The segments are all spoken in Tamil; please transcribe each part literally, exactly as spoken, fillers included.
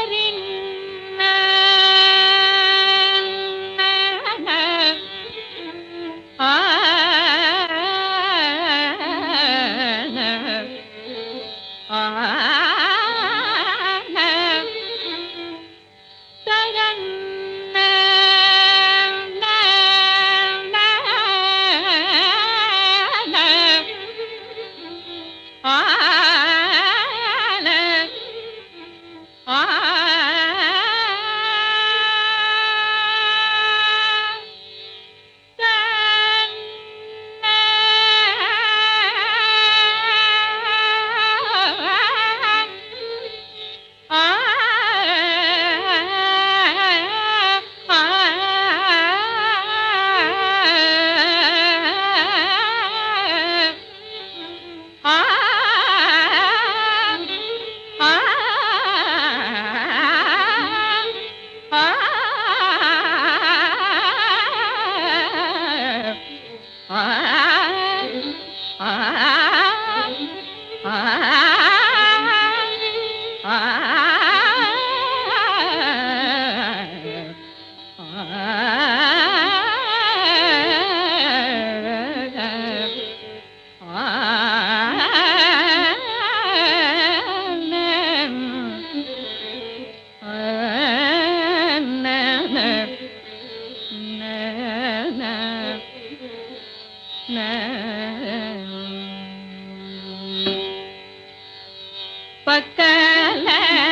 பக்கல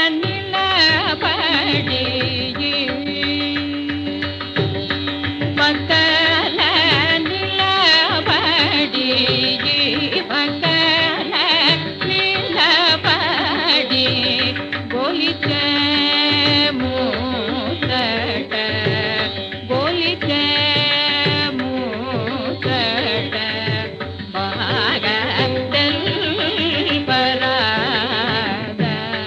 நிலபடி பக்கல நிலபடி பக்கல நிலபடி கோலிச்ச மூத்தட கோலிச்ச மூத்தட பாகதல் பராத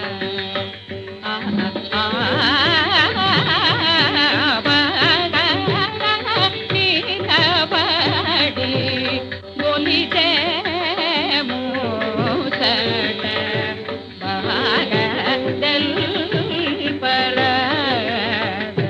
நிலபடி கோலிச்ச மூத்தட பாகதல் பராத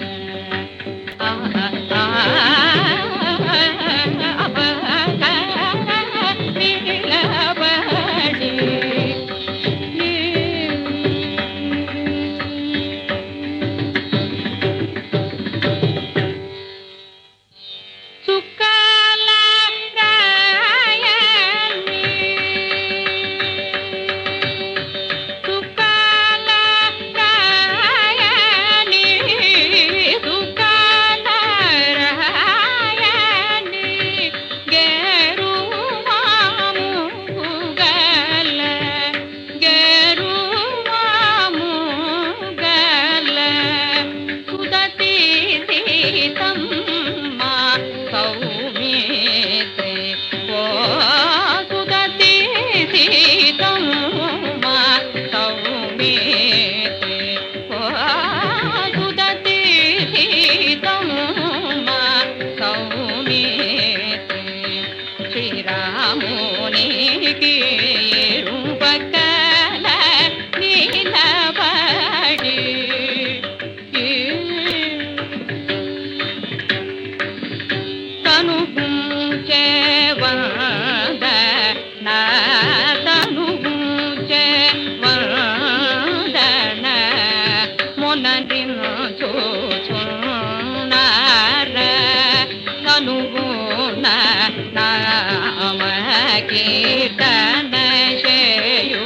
கீர்த்தன செய்யு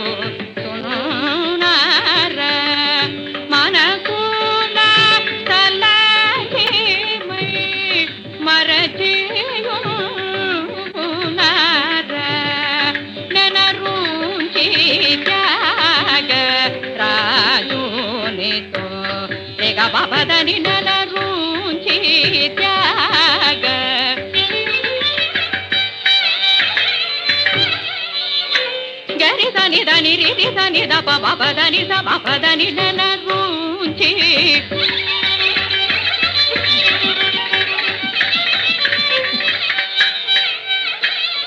சுனார மனகுல தலகிமை மரஜியுனார நனருஞ்சி ஜாக ராஜுனிதோ ರೇಗ ಬಾಬದನಿ ನನರುಂಚಿ ತ್ಯಾಗ ಗರಿ ಧನಿ ಧನಿ ರಿ ಧನಿ ದ ಬಾಬದನಿ ಸ ಬಾಬದನಿ ನನರುಂಚಿ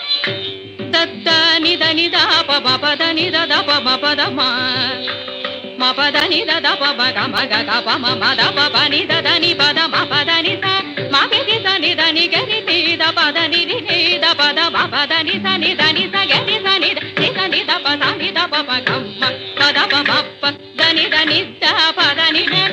ದತ್ತ ನಿಧ ನಿಧ ಪ ಬಾಬದನಿ ದ ಪ ಬಾಬದ ಮ ma pa da ni da da pa ma ga ma ga ga pa ma ma da pa pa ni da da ni pa da ma pa da ni sa ma ga ni sa ni da ni ga ni ni da pa da ni ni ni da pa da ma pa da ni sa ni da ni sa ga ni sa ni da ni sa ni da pa sa ni da pa pa ga ma pa da pa ma pa da ni da ni da pa da ni